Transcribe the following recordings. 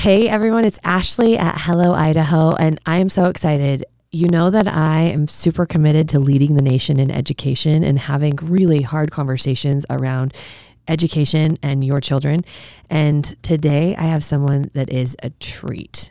Hey everyone, it's Ashley at Hello Idaho, and I am so excited. You know that I am super committed to leading the nation in education and having really hard conversations around education and your children. And today I have someone that is a treat.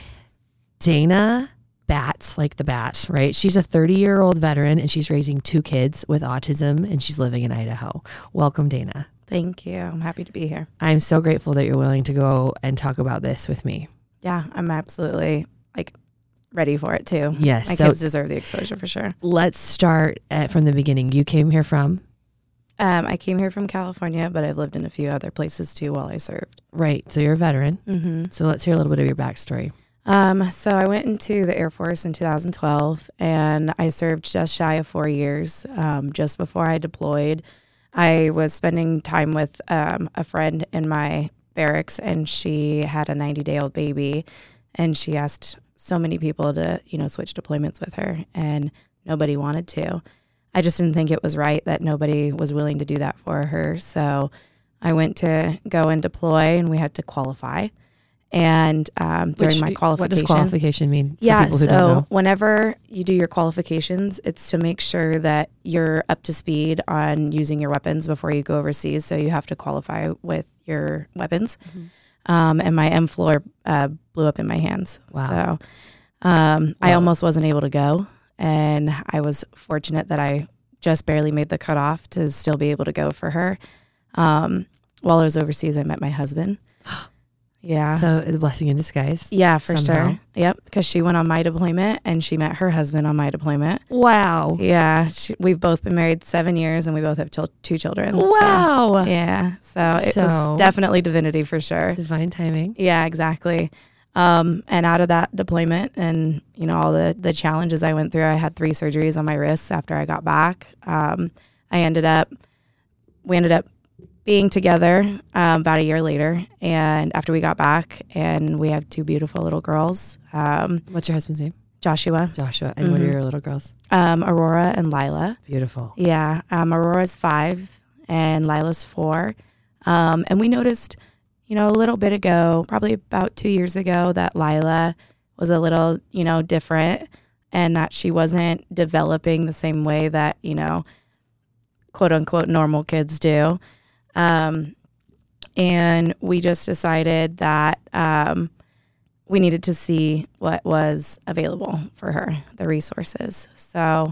Dana Batts, like the bat, right? She's a 30-year-old veteran and she's raising 2 kids with autism and she's living in Idaho. Welcome, Dana. Thank you. I'm happy to be here. I'm so grateful that you're willing to go and talk about this with me. Yeah, I'm absolutely ready for it too. Yes. My kids deserve the exposure for sure. Let's start from the beginning. You came here from? I came here from California, but I've lived in a few other places too while I served. Right. So you're a veteran. Mm-hmm. So let's hear a little bit of your backstory. So I went into the Air Force in 2012 and I served just shy of 4 years. Just before I deployed, I was spending time with a friend in my barracks, and she had a 90-day-old baby, and she asked so many people to, switch deployments with her, and nobody wanted to. I just didn't think it was right that nobody was willing to do that for her. So I went to go and deploy, and we had to qualify. And during my qualification, what does qualification mean? Yeah, so whenever you do your qualifications, it's to make sure that you're up to speed on using your weapons before you go overseas. So you have to qualify with your weapons. Mm-hmm. And my M-Floor blew up in my hands. Wow. So I almost wasn't able to go. And I was fortunate that I just barely made the cutoff to still be able to go for her. While I was overseas, I met my husband. Yeah. So it's a blessing in disguise. Yeah, for somehow. sure. Yep. Because she went on my deployment and she met her husband on my deployment. Wow. Yeah. We've both been married 7 years and we both have 2 children. Wow. So, yeah. So it was definitely divinity for sure. Divine timing. Yeah, exactly. And out of that deployment and, all the challenges I went through, I had 3 surgeries on my wrists after I got back. We ended up being together about a year later, and after we got back, and we have 2 beautiful little girls. What's your husband's name? Joshua. And what are your little girls? Aurora and Lila. Beautiful. Yeah. Aurora's 5 and Lila's 4. And we noticed, a little bit ago, probably about 2 years ago, that Lila was a little, different, and that she wasn't developing the same way that, quote unquote normal kids do. And we just decided that we needed to see what was available for her, the resources. So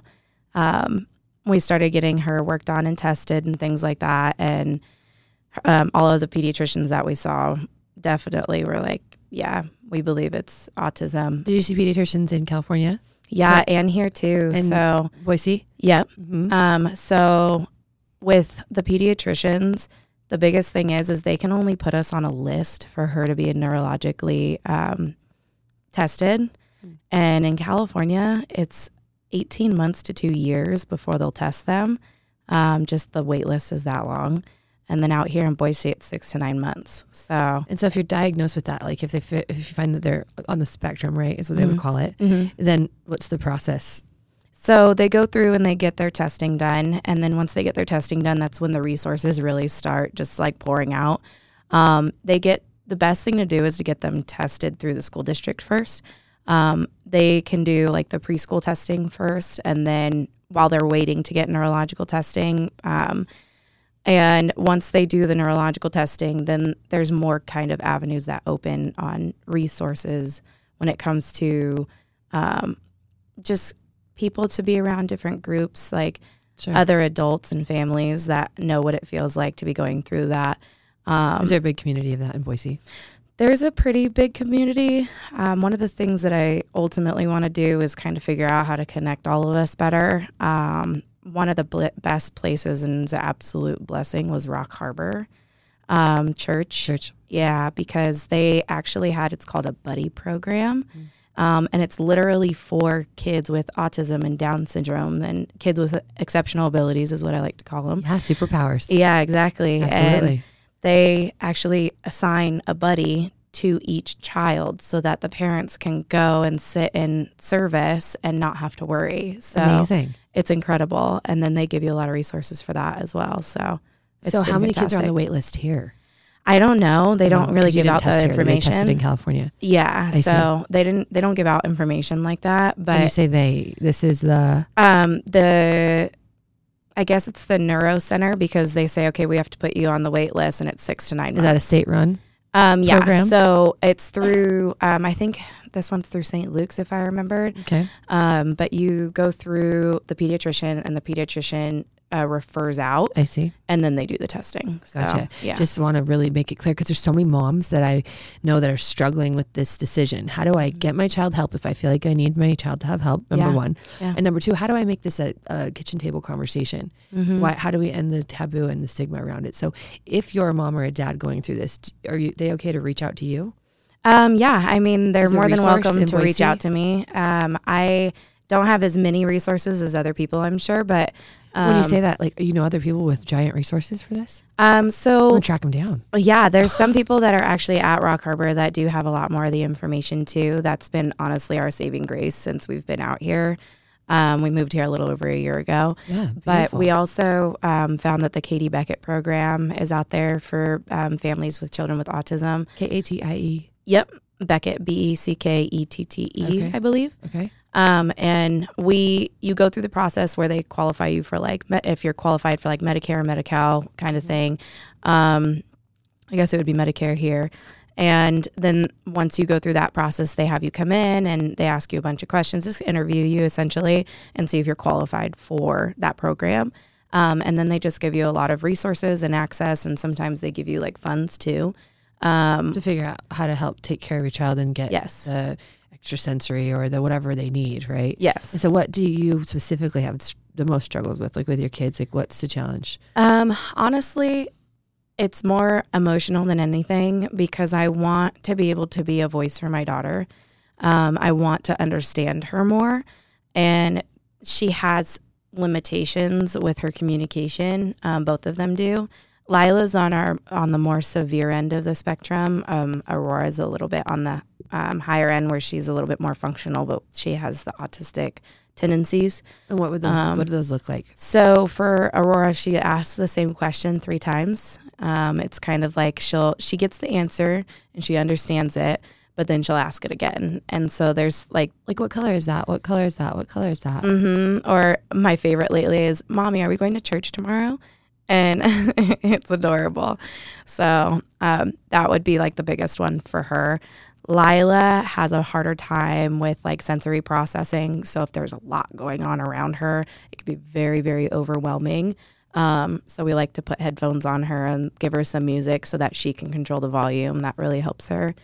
we started getting her worked on and tested and things like that. And all of the pediatricians that we saw definitely were like, yeah, we believe it's autism. Did you see pediatricians in California? Yeah, and here too. And so Boise? Yep. Mm-hmm. So with the pediatricians, the biggest thing is they can only put us on a list for her to be neurologically tested. Mm. And in California, it's 18 months to 2 years before they'll test them. Just the wait list is that long. And then out here in Boise, it's 6 to 9 months. So if you're diagnosed with that, like if you find that they're on the spectrum, right, is what they would call it, then what's the process? So they go through and they get their testing done. And then once they get their testing done, that's when the resources really start just pouring out. The best thing to do is to get them tested through the school district first. They can do the preschool testing first. And then while they're waiting to get neurological testing, and once they do the neurological testing, then there's more kind of avenues that open on resources when it comes to just people to be around different groups, other adults and families that know what it feels like to be going through that. Is there a big community of that in Boise? There's a pretty big community. One of the things that I ultimately want to do is kind of figure out how to connect all of us better. One of the best places and it's an absolute blessing was Rock Harbor Church. Yeah, because they actually had, it's called a buddy program. And it's literally for kids with autism and Down syndrome and kids with exceptional abilities is what I like to call them. Yeah, superpowers. Yeah, exactly. Absolutely. And they actually assign a buddy to each child so that the parents can go and sit in service and not have to worry. So amazing. It's incredible. And then they give you a lot of resources for that as well. So how many kids are on the wait list here? I don't know. They don't really 'Cause you give didn't out test the here. They tested information. in California. Yeah. I So they don't give out information like that. When you But say this is the I guess it's the neuro center, because they say, okay, we have to put you on the wait list, and it's 6 to 9 months. is that a state run? Yeah. program? So it's through, I think this one's through St. Luke's, if I remembered. Okay. But you go through the pediatrician, and the pediatrician refers out, I see. and then they do the testing. So, Gotcha. yeah. Just want to really make it clear, because there's so many moms that I know that are struggling with this decision. How do I get my child help if I feel like I need my child to have help? Number Yeah. one. Yeah. And number two, how do I make this a kitchen table conversation? Mm-hmm. How do we end the taboo and the stigma around it? So if you're a mom or a dad going through this, they okay to reach out to you? Yeah, I mean, they're Is there more a than resource welcome in to reach Boise? out to me. I don't have as many resources as other people, I'm sure, but When you say that, like, other people with giant resources for this? so I'm gonna track them down. yeah, there's some people that are actually at Rock Harbor that do have a lot more of the information too. That's been honestly our saving grace since we've been out here. We moved here a little over a year ago. Yeah, But beautiful. we also found that the Katie Beckett program is out there for families with children with autism. KATIE. Yep, Beckett, Beckette, Okay. I believe. Okay. And you go through the process where they qualify you for like, if you're qualified for like Medicare or Medi-Cal kind of thing. I guess it would be Medicare here. And then once you go through that process, they have you come in and they ask you a bunch of questions, just interview you essentially, and see if you're qualified for that program. And then they just give you a lot of resources and access. And sometimes they give you like funds too. To figure out how to help take care of your child and get Yes. the extrasensory or the whatever they need, right? Yes. And so what do you specifically have the most struggles with, like with your kids? Like what's the challenge? Honestly, it's more emotional than anything, because I want to be able to be a voice for my daughter. I want to understand her more, and she has limitations with her communication. Both of them do. Lila's on the more severe end of the spectrum. Aurora's a little bit on the higher end, where she's a little bit more functional, but she has the autistic tendencies. And what do those look like? So for Aurora, she asks the same question 3 times. It's kind of like she gets the answer and she understands it, but then she'll ask it again. And so there's like What color is that? What color is that? What color is that? or my favorite lately is, Mommy, are we going to church tomorrow? And it's adorable. So that would be like the biggest one for her. Lila has a harder time with like sensory processing. So if there's a lot going on around her, it could be very, very overwhelming. So we like to put headphones on her and give her some music so that she can control the volume. That really helps her.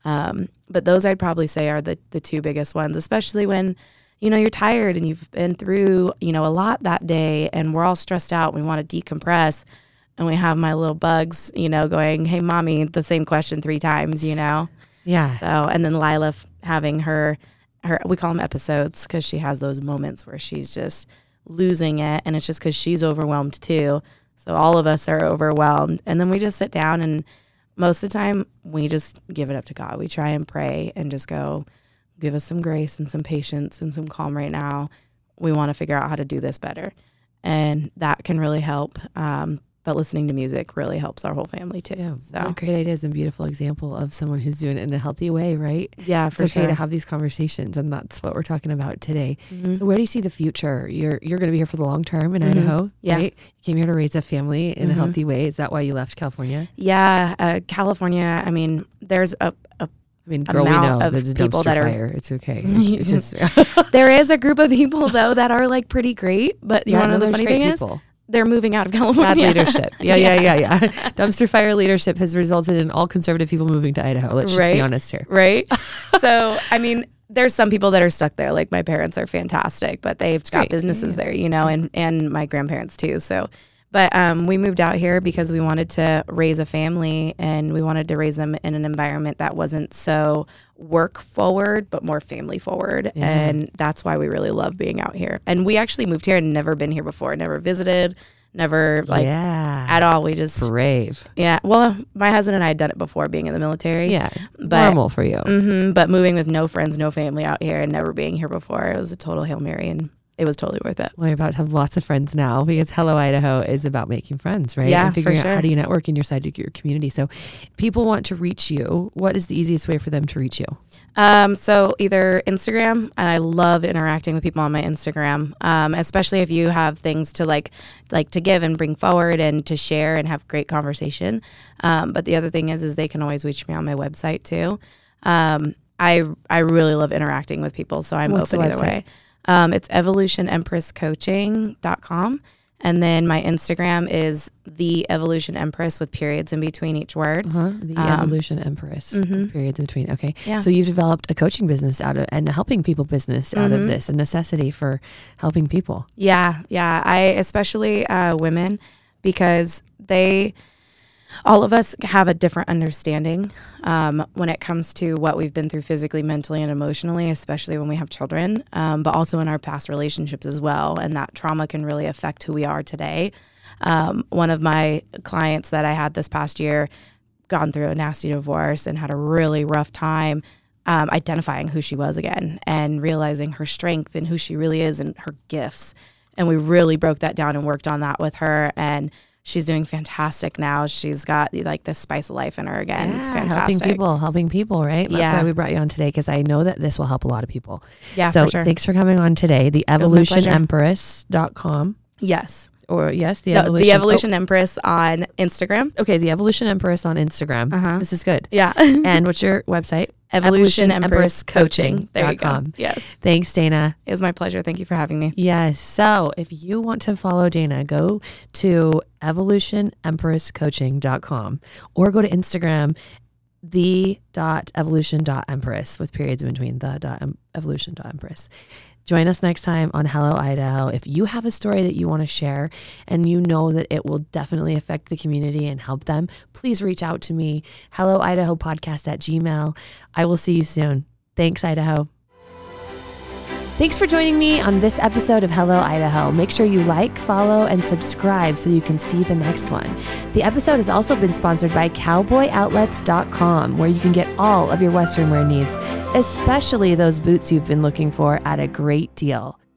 But those I'd probably say are the 2 biggest ones, especially when, you're tired and you've been through, a lot that day and we're all stressed out. We want to decompress, and we have my little bugs, going, hey, Mommy, the same question 3 times, Yeah. So, and then Lila having her, we call them episodes, because she has those moments where she's just losing it, and it's just because she's overwhelmed too. So all of us are overwhelmed, and then we just sit down, and most of the time we just give it up to God. We try and pray and just go, give us some grace and some patience and some calm right now. We want to figure out how to do this better, and that can really help. But listening to music really helps our whole family too. Yeah. So What a great idea is a beautiful example of someone who's doing it in a healthy way, right? yeah, for It's okay sure. to have these conversations, and that's what we're talking about today. Mhm. So where do you see the future? You're going to be here for the long term in Idaho, Yeah. right? You came here to raise a family in a Mhm. healthy way. Is that why you left California? Yeah, California. I mean, there's a I mean, girl, we amount know of there's a people dumpster that are- fire. It's okay. It's just there is a group of people though that are like pretty great, but you Yeah, want to no, know the there's funny great thing people. is they're moving out of California. Bad leadership. Yeah. Dumpster fire leadership has resulted in all conservative people moving to Idaho. Let's just be Right. honest here. Right. So, I mean, there's some people that are stuck there. Like my parents are fantastic, but they've got Great. businesses there, and my grandparents too. So, but we moved out here because we wanted to raise a family, and we wanted to raise them in an environment that wasn't so work forward, but more family forward. Yeah. And that's why we really love being out here. And we actually moved here and never been here before, never visited, never at all. We just, brave. yeah. Well, my husband and I had done it before being in the military. Yeah. But- Normal for you. But moving with no friends, no family out here, and never being here before, it was a total Hail Mary, and it was totally worth it. Well, you're about to have lots of friends now because Hello Idaho is about making friends, right? Yeah, and figuring for sure. out how do you network in your side of your community. So people want to reach you. What is the easiest way for them to reach you? So either Instagram, and I love interacting with people on my Instagram, especially if you have things to like to give and bring forward and to share and have great conversation. But the other thing is they can always reach me on my website too. I really love interacting with people, so I'm What's open the either way. It's evolutionempresscoaching.com. And then my Instagram is the Evolution Empress with periods in between each word. The Evolution Empress with periods in between. Okay. Yeah. So you've developed a coaching business out of and a helping people business out of this, a necessity for helping people. Yeah. I especially women, because all of us have a different understanding when it comes to what we've been through physically, mentally, and emotionally, especially when we have children, but also in our past relationships as well. And that trauma can really affect who we are today. One of my clients that I had this past year gone through a nasty divorce and had a really rough time identifying who she was again and realizing her strength and who she really is and her gifts. And we really broke that down and worked on that with her. And she's doing fantastic now. She's got like this spice of life in her again. Yeah, it's fantastic. Helping people, right? That's why we brought you on today, because I know that this will help a lot of people. Yeah, so for sure. Thanks for coming on today. The evolutionempress.com. Yes. Or yes, the Evolution Empress on Instagram. Okay, the Evolution Empress on Instagram. This is good. Yeah. And what's your website? Evolution Empress Coaching. There you go. Yes. Thanks, Dana. It was my pleasure. Thank you for having me. Yes. So if you want to follow Dana, go to evolutionempresscoaching.com or go to Instagram, the.evolution.empress with periods in between, the.evolution.empress. Join us next time on Hello Idaho. If you have a story that you want to share and you know that it will definitely affect the community and help them, please reach out to me. helloidahopodcast@gmail.com. I will see you soon. Thanks, Idaho. Thanks for joining me on this episode of Hello Idaho. Make sure you like, follow, and subscribe so you can see the next one. The episode has also been sponsored by cowboyoutlets.com, where you can get all of your Western wear needs, especially those boots you've been looking for at a great deal.